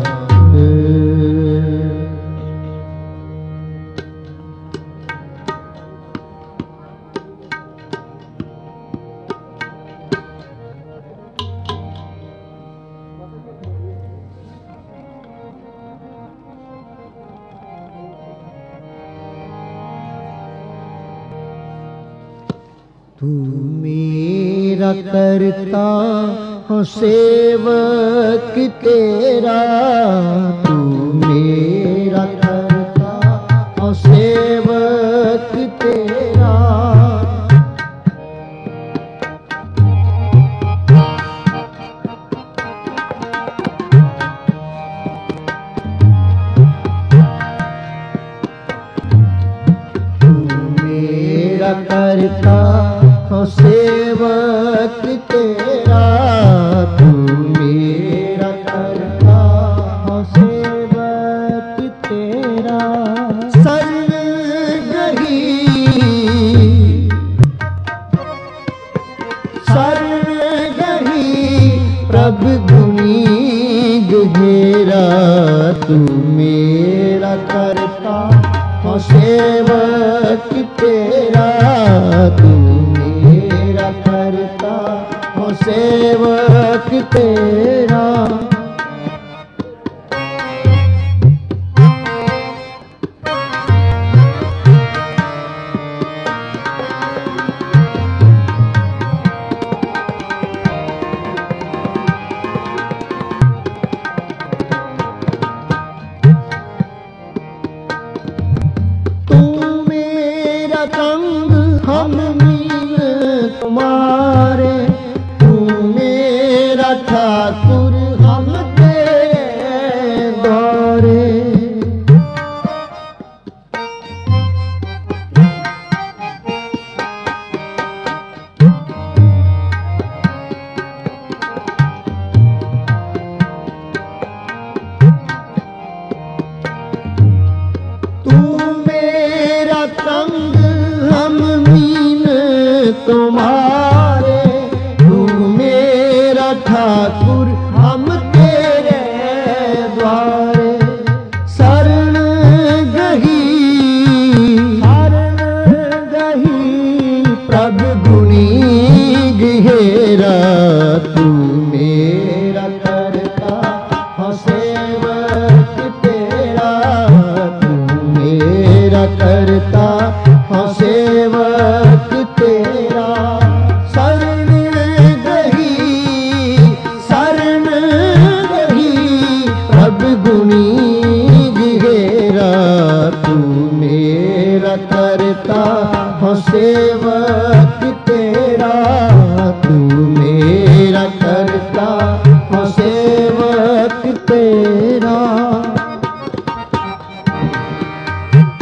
तू मेरा करता हूँ सेवक तेरा, तू मेरा करता हूँ सेवक तेरा। करता हूँ सेवक तेरा, तू मेरा करता हूँ सेवक तेरा। शरण गही, शरण गही प्रभु गुनी गहेरा, तू मेरा करता हूँ सेवक तेरा, तू मेरा करता हूँ सेवक तेरा। हम मीन तुम्हारे, तू मेरा ठाकुर हम तेरे द्वारे। तू मेरा तंग हम मीन तुम्हारे, तू मेरा ठाकुर हम तेरे द्वारे। शरण गही, शरण गही प्रभु गुनी गहेरा, तू मेरा करता हूँ सेवक तेरा, तू मेरा करता हूँ सेवक तेरा। शरण गही, शरण गही प्रभु गुनी गहेरा, तू मेरा करता हूँ सेवक तेरा, तू मेरा करता हूँ सेवक तेरा।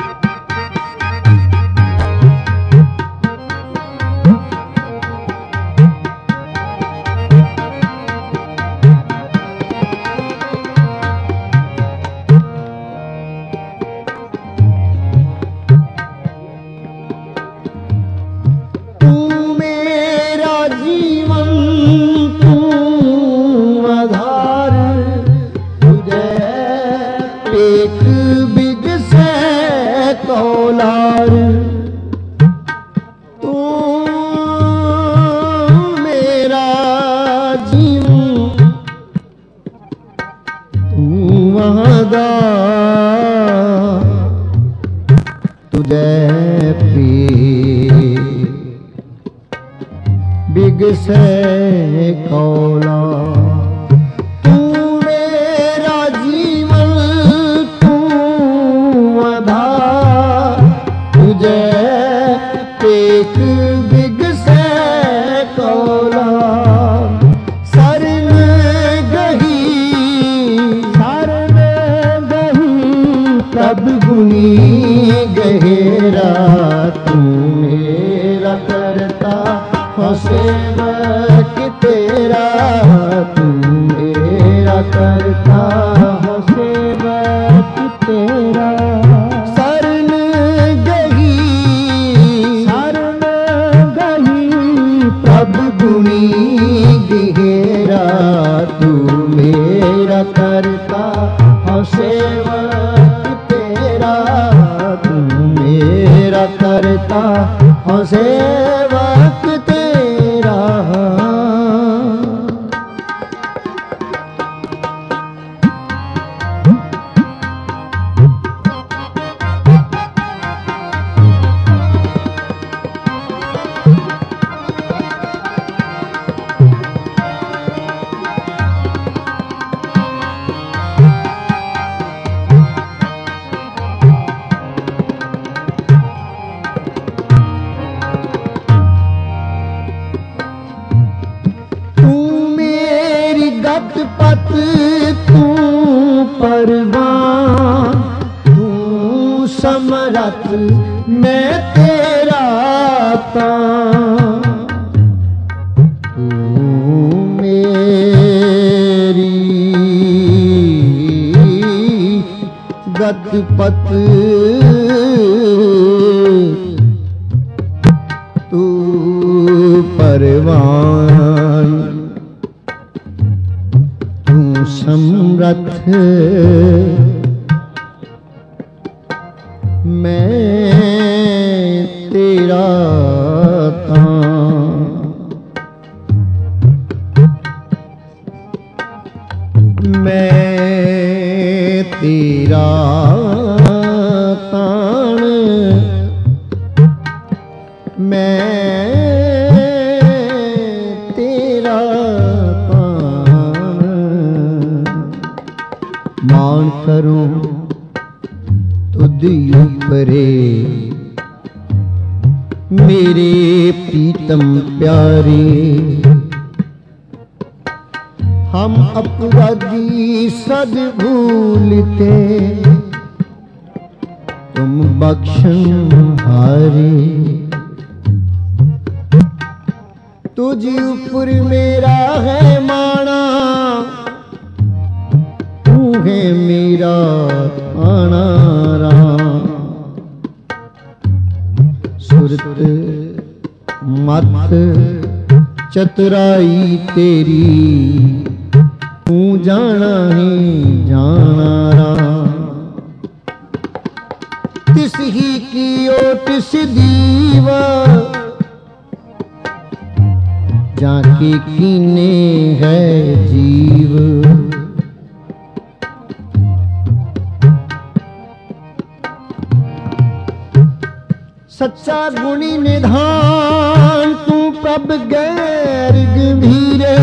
तुझे प्रिय बिगसे कौला तू मेरा जीवन तू आधार तुझे टेक बिगसे कौला शरण गही प्रभ गुनी गहेरा तू मेरा करता हो सेवक तेरा तू मेरा करता हो सेवक तेरा शरण गही प्रभ गुनी गहेरा तू मेरा करता हो सेवक तेरा तू मेरा करता हो सेवक तेरा पत तू परवान तू समरथ मैं तेरा तान तू मेरी गत पत तू परवान समरथ मैं तेरा तान मैं तेरा तान मैं मान करूं तुझ ऊपरे मेरे प्रीतम प्यारे हम अपराधी सद भूलते तुम बख्शनहारे तुझ ऊपर मेरा है माना है मेरा आना राम सुरत मत चतुराई तेरी तू जाना ही जाना राम तिस ही की ओट दीवा जाके कीने है जीव सच्चा गुणी निधान तू प्रभ गैर गंभीरे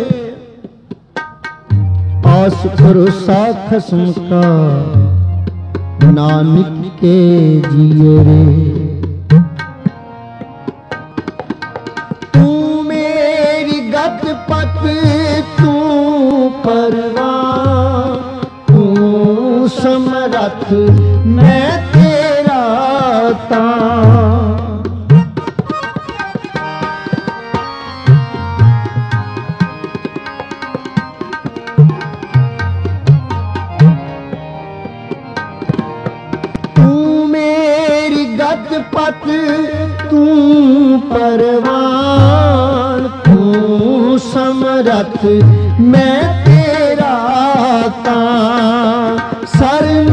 आस भरोसा खसम का नानक के जिये रे तू मेरी गत पत तू परवान तू समरथ मैं तेरा तान पत तू परवान तू समरथ मैं तेरा तान शरण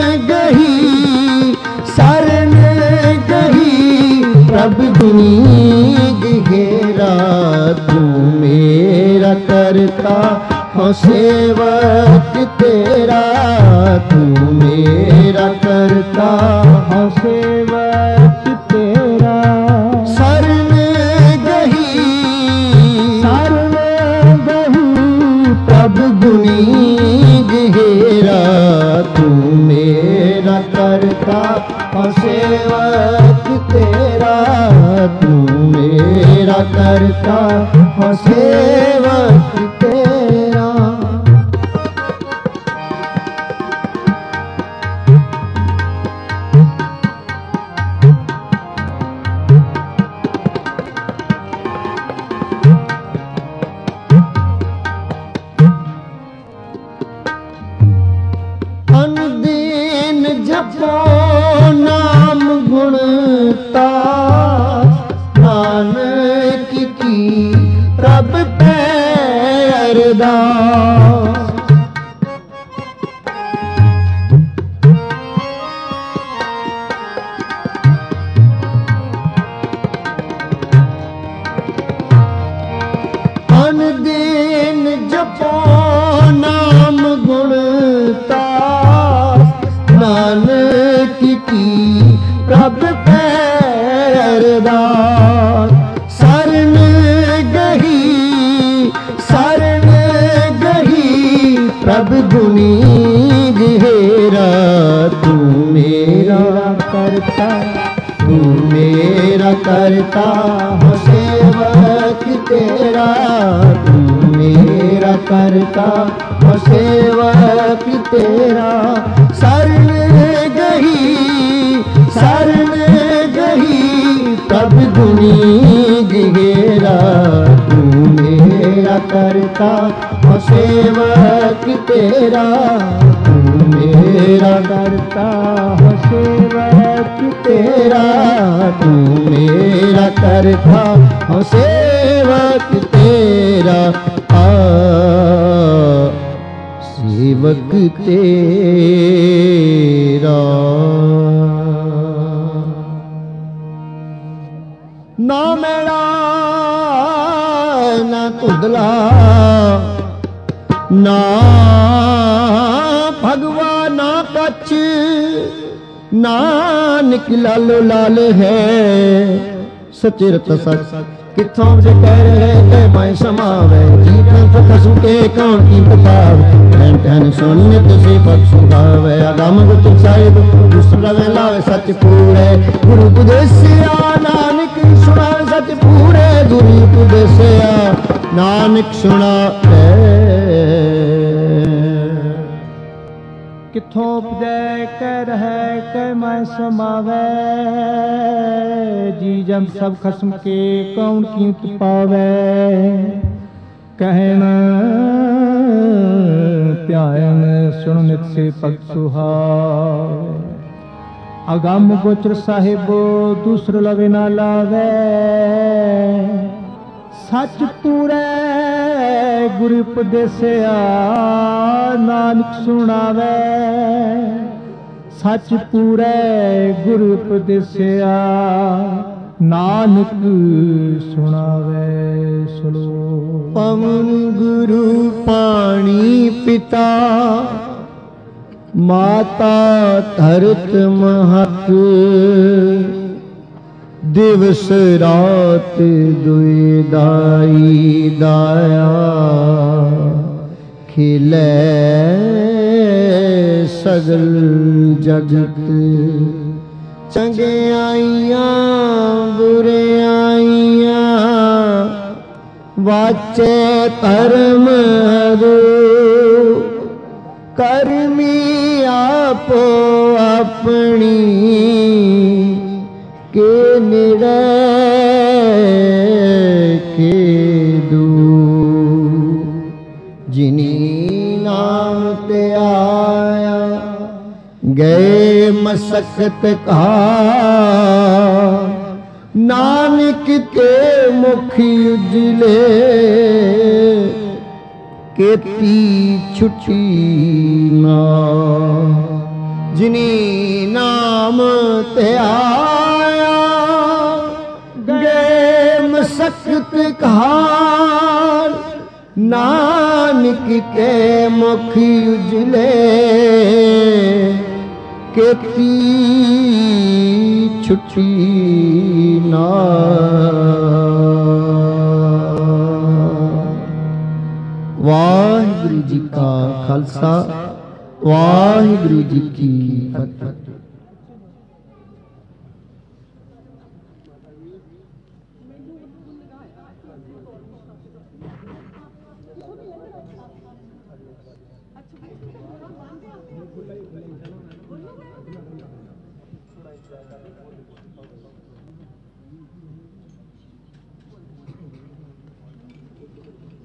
गही प्रभु गुनी गहेरा तू मेरा करता हो सेवक तेरा तू मेरा ਮੇਰਾ ਕਰਤਾ ਹਉ ਸੇਵਕ ਤੇਰਾ। ਸਰਨ ਗਹੀ ਸਰਨ ਗਹੀ ਪ੍ਰਭ ਗੁਣੀ ਗਹਿਰਾ, ਤੂੰ ਮੇਰਾ ਕਰਤਾ ਹਉ ਸੇਵਕ ਤੇਰਾ, ਤੂੰ ਮੇਰਾ ਕਰਤਾ ਹਉ ਸੇਵਕ ਤੇਰਾ। ਅਨਦੀਨ ਜਪੋ ਨਾਮ ਗੁਣ ਤਾ, ਨਾਨਕ ਕੀ ਪ੍ਰਭ ਪੈ ਅਰਦਾਸ। ਅਨਦੀਨ ਜਪੋ ਨਾਮ ਗੁਣ ਤਾ, ਨਾਨਕ ਕੀ ਪ੍ਰਭ ਪੈ ਅਰਦਾਸ। ਸਰਨ ਗਹੀ ਸਰਨ ਗਹੀ ਪ੍ਰਭ ਗੁਣੀ ਗਹਿਰਾ, ਤੂੰ ਮੇਰਾ ਕਰਤਾ ਤੂੰ ਮੇਰਾ ਕਰਤਾ ਹਉ ਸੇਵਕ ਤੇਰਾ, ਤੂੰ ਮੇਰਾ ਕਰਤਾ ਹਉ ਸੇਵਕ ਤੇਰਾ। ਸਰਨ ਗਹੀ ਪ੍ਰਭ ਗੁਣੀ ਗਹਿਰਾ, ਤੂੰ ਮੇਰਾ ਕਰਤਾ ਹਉ ਸੇਵਕ ਤੇਰਾ, ਤੂੰ ਮੇਰਾ ਕਰਤਾ ਹਉ ਸੇਵਕ ਤੇਰਾ, ਤੂੰ ਮੇਰਾ ਕਰਤਾ ਹਉ ਸੇਵਕ ਤੇਰਾ। ਸੇਵਕ ਤੇਰਾ। ਨਾ ਮੈਲਾ ਨਾ ਧੁੰਦਲਾ, ਨਾ ਭਗਵਾ ਨਾ ਕੱਚ, ਨਾਨਕ ਲਾਲੋ ਲਾਲ ਹੈ ਸਚੇ ਰਤ ਸਚ। ਕਿੱਥੋਂ ਜੇ ਕਹਿ ਰਹੇ ਕਿ ਮੈਂ ਸਮਾਵੇ, ਜੀ ਕੰਠ ਖਸੂ ਕੇ ਕੌਣ ਕੀ ਬਤਾਵੇ। ਟੈਨ ਟੈਨ ਸੁਣ ਨਿਤ ਸੇ ਪਤ ਸੁਭਾਵੇ, ਅਗਮ ਗੁਰ ਸਾਹਿਬ ਦੁਸਰਾ ਵੇ ਲਾਵੇ ਸਚ ਪੂਰੇ। ਗੁਰੂ ਉਪਦੇਸਿਆ ਨਾਨਕ ਸੁਣਾਵੇ ਸਚ ਪੂਰੇ, ਗੁਰੂ ਉਪਦੇਸਿਆ ਨਾਨਕ ਸੁਣਾਵੇ। ਕਿੱਥੋਂ ਉਪਜੈ ਕਹਿ ਰਹਿ ਕਹਿ ਮੈਂ ਸਮਾਵੈ, ਜੀ ਜੰਤ ਸਭ ਖਸਮ ਕੇ ਕੌਣ ਕੀਮਤ ਪਾਵੈ। ਕਹਿਣ ਧਿਆਨ ਸੁਣ ਨਿਤ ਸੇ ਭਗਤ ਸੁਹਾਵੈ, ਅਗੰਮ ਗੋਚਰ ਸਾਹਿਬੋ ਦੂਸਰ ਲਵੇ ਨਾ ਲਾਵੈ। ਸੱਚ ਪੂਰੈ ਗੁਰ ਉਪਦੇਸਿਆ ਨਾਨਕ ਸੁਣਾਵੈ। ਸੱਚ ਪੂਰੈ ਗੁਰ ਉਪਦੇਸਿਆ ਨਾਨਕ ਸੁਣਾਵੈ। ਸਲੋਕ। ਪਵਨ ਗੁਰੂ ਪਾਣੀ ਪਿਤਾ, ਮਾਤਾ ਧਰਤ ਮਹਤ। ਦਿਵਸ ਰਾਤ ਦੁਇ ਦਾਈ ਦਾਇਆ, ਖਿਲੇ ਸਗਲ ਜਗਤ। ਚੰਗਿਆਈਆਂ ਬੁਰਿਆਈਆਂ, ਵਾਚੇ ਧਰਮ ਰੂ। ਕਰਮੀ ਆਪੋ ਆਪਣੀ, ਕੇ ਨਿਰੇ ਕੇ ਦੂ। ਜਿਨੀ ਨਾਮ ਤੇ ਆਇਆ, ਗਏ ਮਸਕਤ ਕਾ। ਨਾਨਕ ਕੇ ਮੁਖ ਉਜਲੇ, ਕੀਤੀ ਛੁੱਟੀ ਨਾ। ਜਿਨੀ ਨਾਮ ਤੇ ਆਇਆ, ਗਏ ਮਸਕਤ ਕਹਾਰ। ਨਾਨਕ ਕੇ ਮੁਖ ਉਜਲੇ, ਕੇਤੀ ਛੁੱਟੀ ਨਾ। ਵਾਹਿਗੁਰੂ ਜੀ ਕਾ ਖਾਲਸਾ, ਵਾਹਿਗੁਰੂ ਜੀ ਕੀ ਫਤਿਹ।